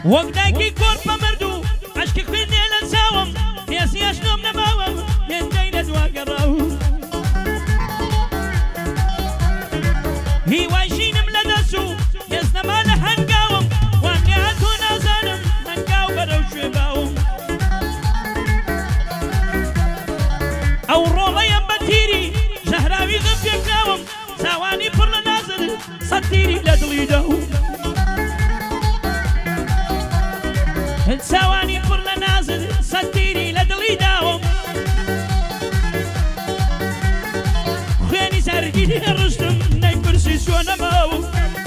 وەک دایکی کۆڵ پەمەرد و عەشقی خوێندێ لە چاوم هێزی ئەشنۆم نەماوە هێندەی لە دوا گەڕاوم هیوای ژینم لە دەست و هێز نەما لە هەنگاوم وام لێ هاتۆ نازانم هەنگاو بەرەو شوێ باوم ئەو ڕۆڵەیەم بە تیری ژەهراوی غم پێکراوم چاوانی پڕ لە نازر سەد تیری لە دڵی داوم چاوانی پڕ لە نازر سەد تیری لە دڵی داوم خوێنی سەرگیری ڕشتم نەیپرسی چۆنەماوم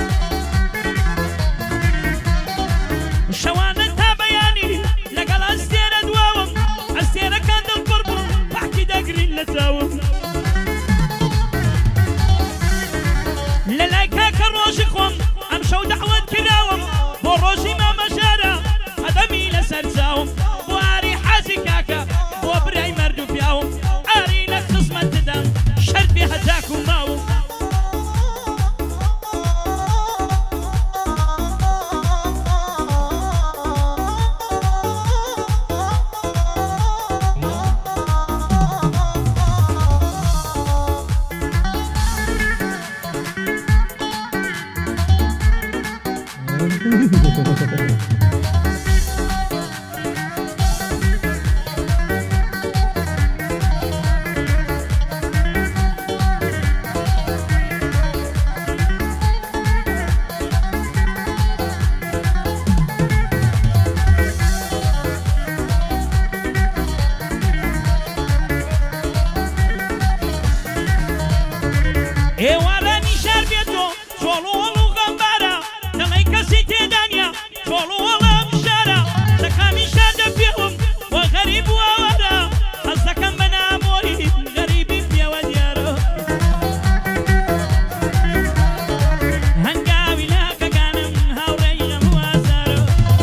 شەوانە تا بەیانی لەگەڵ ئەستێرە دواوم ئەستێرەکان دڵپڕ بوون پاکی دەگرین لە چاوم لە لای کاکە ڕۆژی خۆم ئەم شەو دەعوەت کراوم بۆ ڕۆژی مامەژارە قەدەمی لەسەر چاوم بۆ ئاری حەزی کاکە بۆ برای مەرد و پیاوم ئاری لە خزمەت دەدەم شەرت بێ هەتاک و ماوم ئێوارانی شار بێتۆ چۆڵ و هەڵ و غەمبارە دەڵێی کەسی تێدانە چۆڵ و هەڵام شارە شەکامی شار دەپێوم وە غەریب و ئاوارە حەز دەکەم بە نامۆری غەریبی پێوە دیارە هەنگاوی لاکەکانم هاوڕێی غەم و ئازارە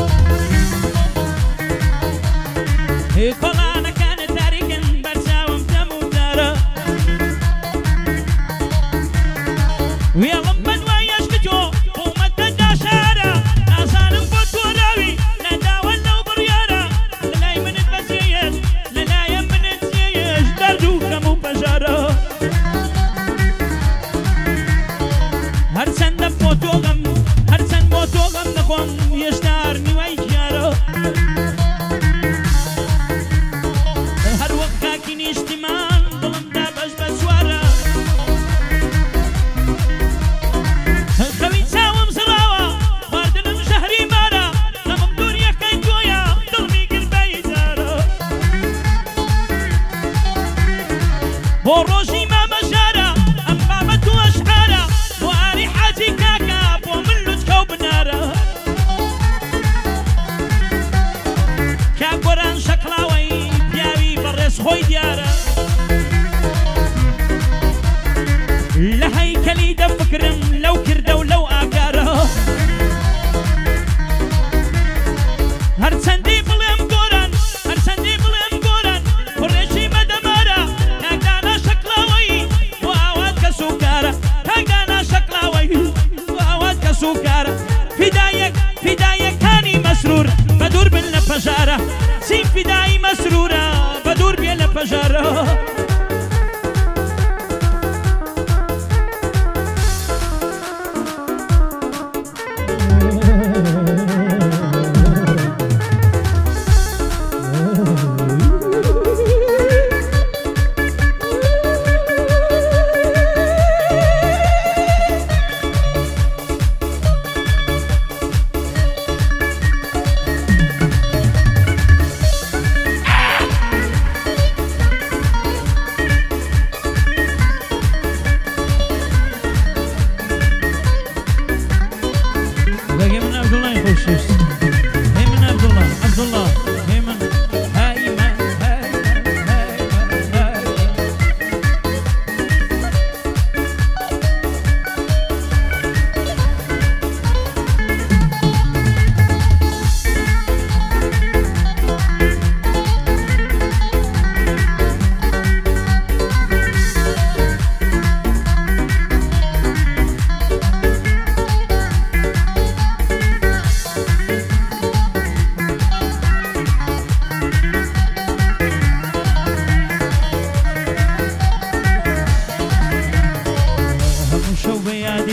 کۆڵانەکانە تاریکن بەرچاوم تەموودارە وێڵم بەدوای عەشق تۆ قومەتە داشارە نازانم بۆ تۆ راوی نەداوە لەو بڕیارە لەلای منت بەجێیەش لەلایەن منت جێیەش دەرد و غەم و بەژارە هەرچەندە بۆ تۆ غەم هەرچەند بۆ تۆ غەم دەخۆم هێشتا هەرنیوای گیارە هەر وەک خاکی نیشتیمان دڵمدا بەش بە سوارە خەوی چاوم زڕاوە خواردنم ژەهری مارە غەمم دووریەکەی تۆیە دڵمی گربایی جارە بۆ ڕۆژی مامەژارە ئەم بابەت و ئەشعارە بۆ ئاری حاجی کاکە بۆ من لوچکە و بنارە کاگۆران شەکڵاوەی پیاوی بەڕێز خۆی دیارە لە هەیکەلی دەفکرم لەو کردە و لەو ئاگارە هەرچەندی بڵێم گۆران هەرچەندی بڵێم گۆران کوڕێکی بەدەمارە کاکدانا شەکڵاوەی بۆ ئاوات کەس و کارە کاکدانا شەکڵاوەی بۆ ئاوات کەس و کارە فیدایەکانی مەسرور بە دوور بن لە پەژارە چین فیدایی مەسرورە بە دوور بێ لە پەژارە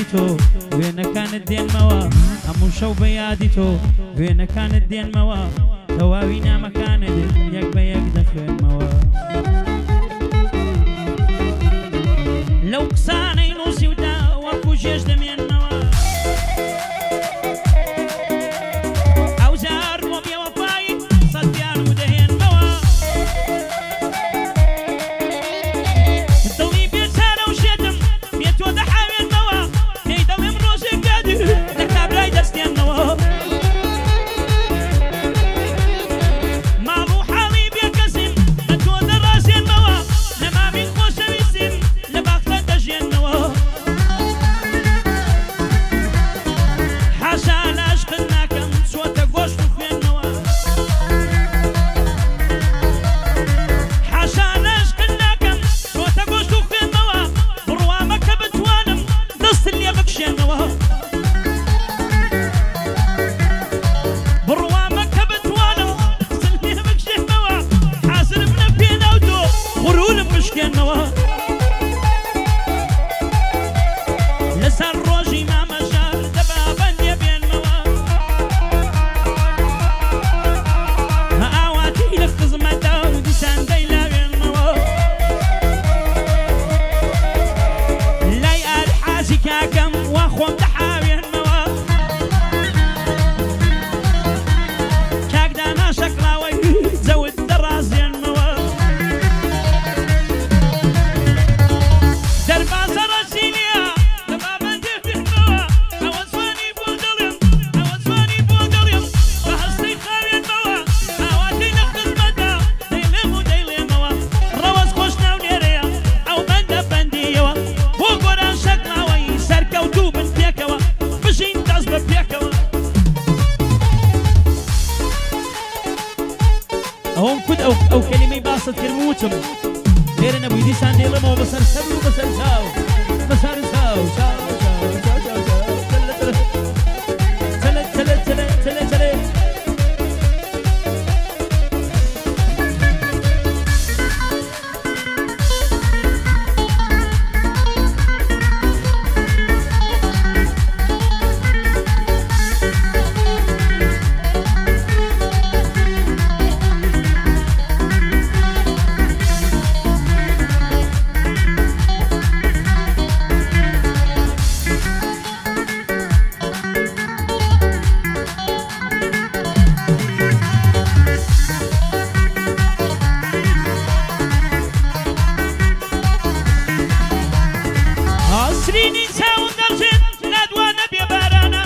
تۆ وێنەکانت دێنمەوە هەموو شەو بە یادی تۆ وێنەکانت دێنمەوە تەواوی نامەکانت یەک بە یەک دەخوێنمەوە لەو قسانەی نووسی ودا وەکو ژێش دەمێنمەوە ئەو جار وە بێوەفایی سەدیان و دەهێنمەوە دڵی بێچارە و شێتم بێ تۆ دەحاوێنمەوە پێی دەڵێم ڕۆژێک دادی لە کابرای دەستێنمەوە ماڵ و حاڵی بێکەسیم لە تۆ دەڕازێنمەوە نەمامی خۆشەویستیم لە باخە دەژێنمەوە حاشا لە عشقت ناکەم چۆتە گۆشت و خوێندنەوە حاشا لە عشقت ناکەم چۆتە گۆشت و خوێندنەوە بڕوامە کە بتوانم دەستت لێ بکشێنەوە بڕوامە کە بتوانم دەستت لێ بکشێنەوە حازرم لە پێناو تۆ غرورم بشکێنەوە لەسەر ڕۆژی مامەژار دەبا بەندێ بێنمەوە ئاواتی لە خزمەتە و دیسان دەیلاوێنمەوە لای ئالحاجی کاکەم وا خۆم دەحاوێنمەوە کاکدانا شەکڵاوەی جەوت دەڕازێنمەوە دەربازە ڕەچینیە دەبا بەندێ بێنمەوە ئەوە جوانی بۆ دڵێم ئەوە جوانی بۆ دڵێم بە هەستەی خاوێنمەوە ئاواتەی لە خزمەتە دەیڵێم و دەیڵێمەوە ڕەوەز خۆش ناو لێرەیە ئەو بەندە بەندیەوە بۆ گۆران شەکڵاوەی سەرکەوتوو بن پێکەوە بژین دەست بە پێکەوە ئەوم کورد ئەو کەلیمەی باست کردم وتم لێرە نەبووی دیسان دێڵێمەوە بەسەر سەر و بەسەر چاو بەسەر چاو چاو چاو چاو چاو چلە چلە چلە چلە چلە سرینی چاون دەڕژێت نادوانە بێبارانە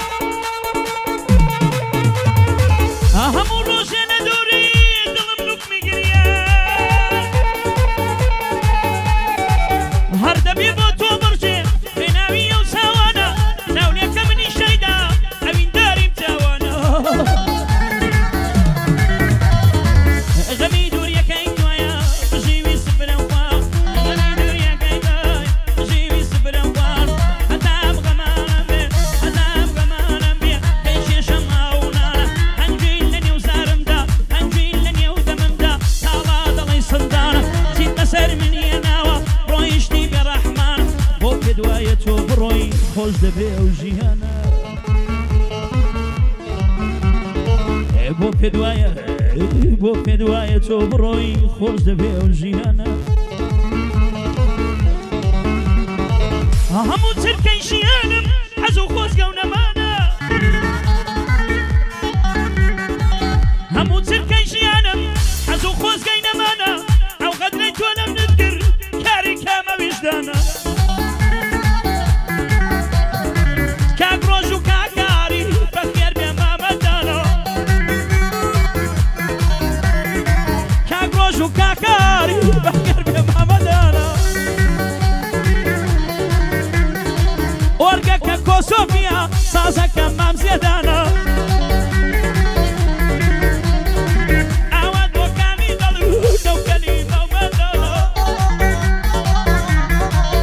هەموو ڕۆژێنە دووری دڵم لوکمی گریە هەر دەبێ بۆ تۆ بڕژێ بێناوی ئەو چاوانە ناولێکە منی شەیدا ئەوینداریم چاوانە غەمی دووریەکەی توایە ژیوی سپرە وخواو غەمی دووریەکەی توایە ژیوی سپرە وخواو هەتام غەمانم بێ هەتام غەمانم بێ دەیشێشەم ئاونانە هەنگوی لە نێو زارمدا هەنگوی لە نێو دەممدا تاڵا دەڵی سندانە چیت بەسەر منیە ناوە ڕۆیشتی بێڕەحمانە بۆ پێ دوایە تۆ بڕۆی خۆش دەبێ ئەو ژیانە بۆ پێ دوایە تۆ بڕۆی خۆش دەبێ ئەو ژیانە هەموو چرکەی ژیانم حەز و خۆزگە و نەمانە هەموو چرکەی ژیانم حەز و خۆزگەی نەمانە ئەو قەدرەی تۆ لەم نتکرد کاری کامە ویژدانە کاک ڕۆژ و کاکاری بەخێر بێ مامەدانە کاک ڕۆژ و کاکاری بەخێر بێ مامەدانە ئۆرگەکە کۆسۆفیا سازەکە مام زێدانە ئاوات بۆ کامی دڵ و دەوکەلی مامەدانە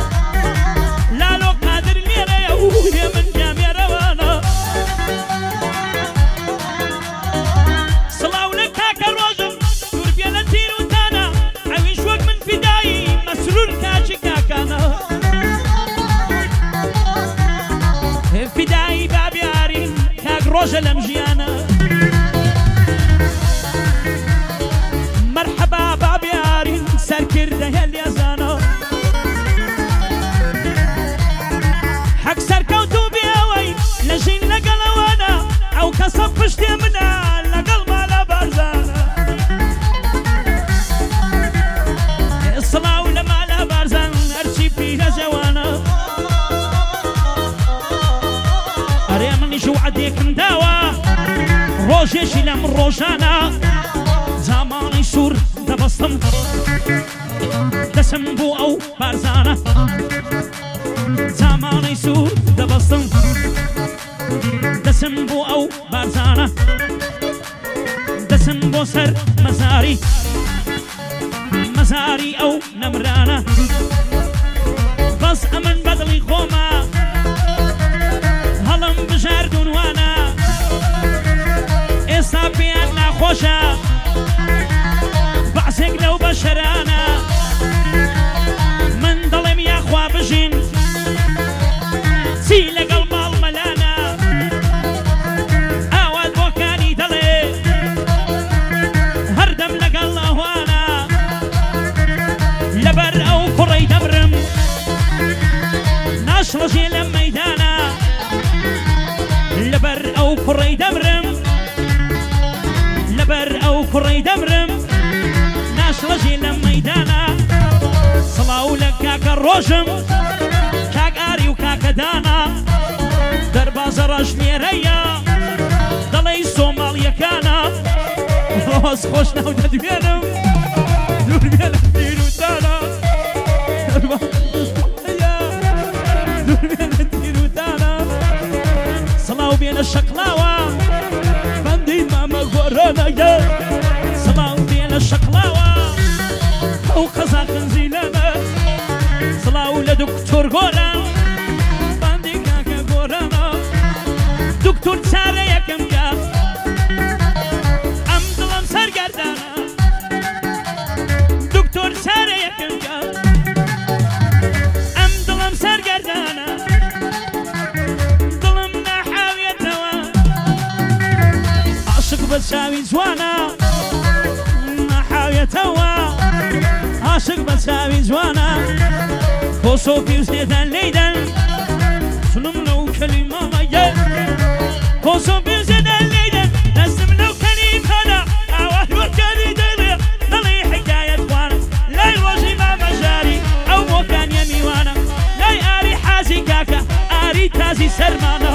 ڕۆژێکی لەم ڕۆژانە زامانی سوور دەبەستم دەسم بۆ ئەو بارزانە زامانی سوور دەبەستم دەسم بۆ ئەو بارزانە دەسم بۆ سەر مەزاری ئەو نەمرانە بەس ئەمن بەدڵی خۆمە هەڵم بژاردونوانە ئێستا پێیان ناخۆشە بەعسێک لەو بەشەرانە من دەڵێم یاخوا بژین چی لەگەڵ ماڵ مەلانە ئاوات بۆکانی دەڵێ هەردەم لەگەڵ ئەوانە لەبەر ئەو کوڕەی دەبرم ناشڵەژێ لەم مەیدانە لەبەر ئەو کوڕەی دەبرم لەبەر ئەو کوڕەی دەبرم ناشڵەژێ لەم مەیدانە سڵاو لە کاکە ڕۆژم کاک ئاری و کاکە دانا دەربازە ڕەش لێرەیە دەڵێی سۆماڵیەکانە ڕۆز خۆش ناو دەدوێنم دووربێنە تیر و دانا دووربێنە تیر و دانا سڵاو بێنە شەقلاوە بەندەی مامە گۆرانەیە سڵاو بێنە شەقلاوە ئەو قەزا خنزیلەمە سڵاو لە دکتۆر گۆرە بەندەی کاکە گۆرانە دکتۆر چارە یەکەم کە ئەم دڵم سەرگەردانە دکتۆر چارە یەکەم کە ئەم دڵم سەرگەردانە دڵم ناحاوێتەوە عاشق بە چاوی جوانە ناحاوێتەوە عاشق بە چاوی جوانە خۆسۆ پیوزێدان لێدەن سلم لەو کەلیمەمەیە خۆسۆ پیوزێدان لێدەن دەستم لەو کەلیمەدا ئاوات وەکەلی دەڵێ دەڵێ حکایەت خوانە لای ڕۆژی مامەژاری ئەو بۆکانیە میوانە لای ئاری حازی کاکە ئاری تازی سەرمانە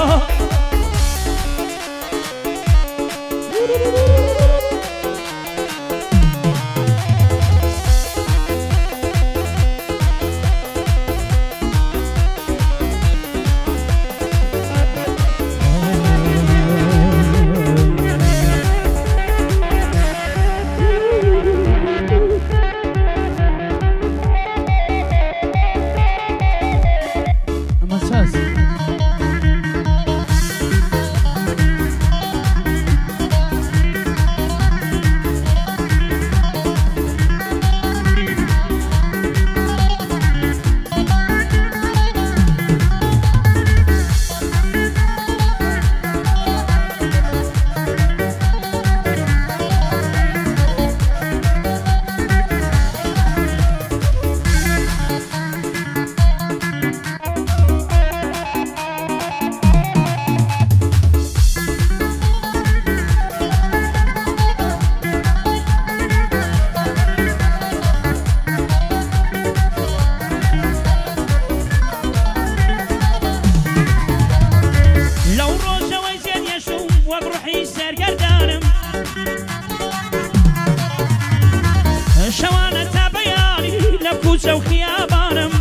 شەوانە تا بەیانی لە کوچە و خیابانم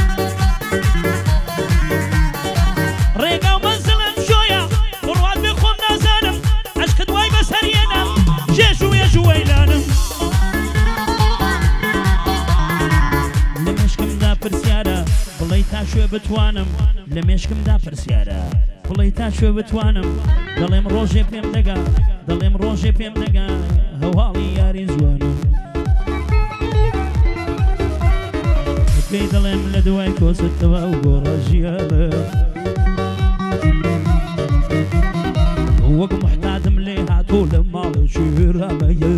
ڕێگا و مەنزڵم شۆیە بڕوات بێ خۆم نازانم عەشقت وای بەسەریێنە جێژ و ێژ و وەیلانم لە مێشکمدا پرسیارە بڵێ تا شوێ بتوانم لە مێشکمدا پرسیارە بڵێ تا شوێ بتوانم دەڵێم ڕۆژێ پێم دەگا دەڵێم ڕۆژێ پێم دەگا هەواڵی یاری جوانم پێی دەڵێم لە دوای کۆستەوە و گۆڕەژیانە وەک محتادم لێ هاتۆ لە ماڵە شێرامەیە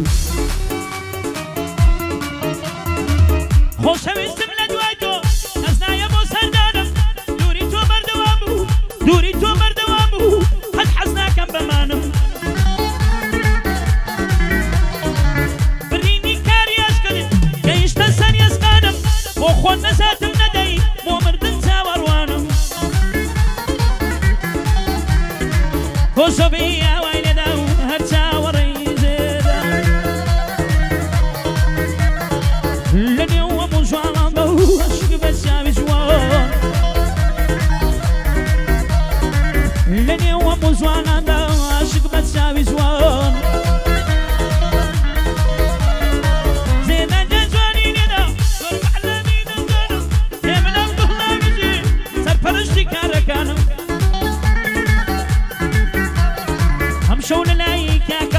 خۆشەویستم لە دوای تۆ کەس نایە بۆ سەردانم دووری تۆ بەردەوام بوو دووری تۆ بەردەوام بوو هەت حەز ناکەم بەمانم برینی کاری ئەشکەنم گەیشتە سەر یەزقانم بۆ خۆن نەزاتم نەدەی بۆ مردن چاوەڕوانم کۆسۆبی ئاوای لێدا و هەرچاو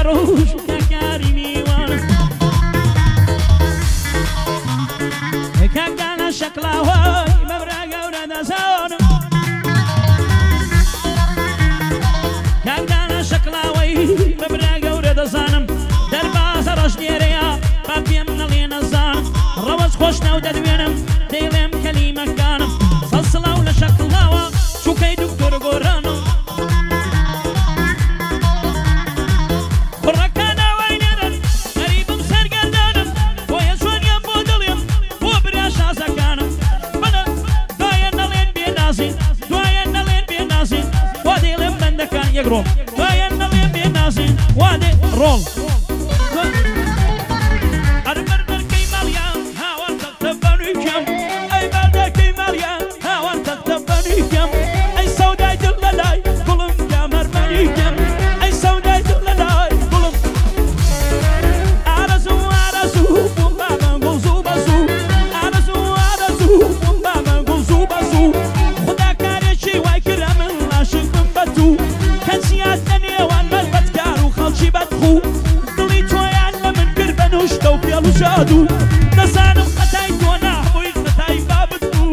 روش كاكاري ميوان كاكانا شكلاوي مبرقة ورد زون كاكانا شكلاوي مبرقة ورد زانم درباز رجنيريا بابي من اللي نزان روز خوشنا وددوينم ديلم كلمة كانم صلصلا ولا شكلاوا شو كي دكتور قرانم بركانا وينرن غريب سرقردانم ويسون ينبودليم وبراشا زكانم بنا داين نلين بينازي داين نلين بينازي وادي لم بندكان يقرب داين نلين بينازي وادي رول جادو نزانم خطاي تونا بوي خطاي بابتو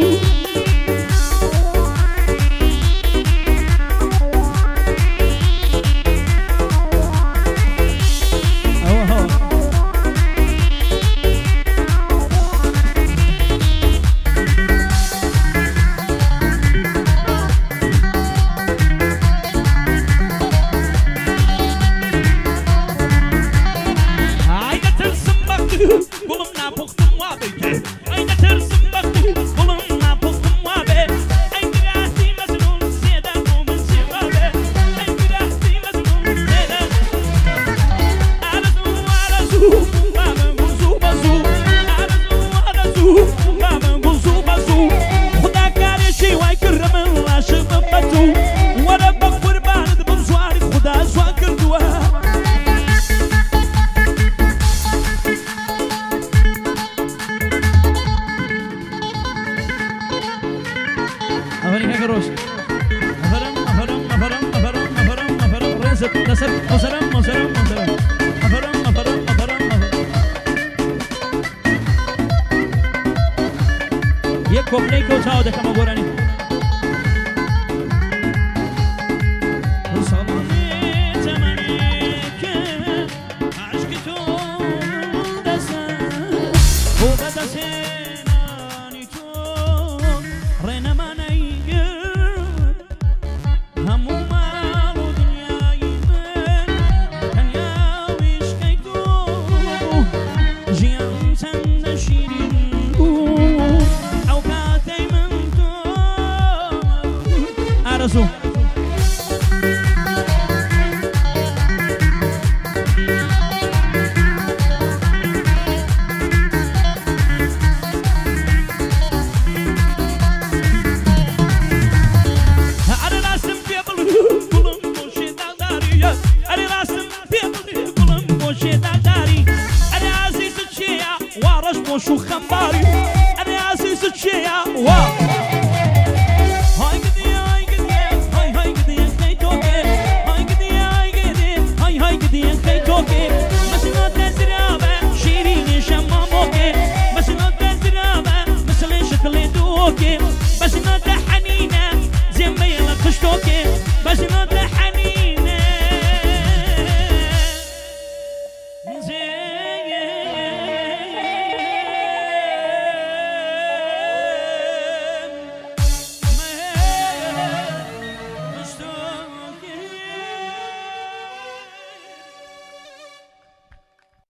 Kopnejko čao da kamo gorani. Azul. شو خمباري أنا عزيز الشيا واو هاي قدي هاي قدي هاي هاي قدي كي توكي هاي قدي هاي قدي هاي هاي قدي كي توكي بس ما تزرابة شيرين شماموكي بس ما تزرابة مثل شكل دوكي بس ما تحنينة زي ما يلا خشتوكي بس ما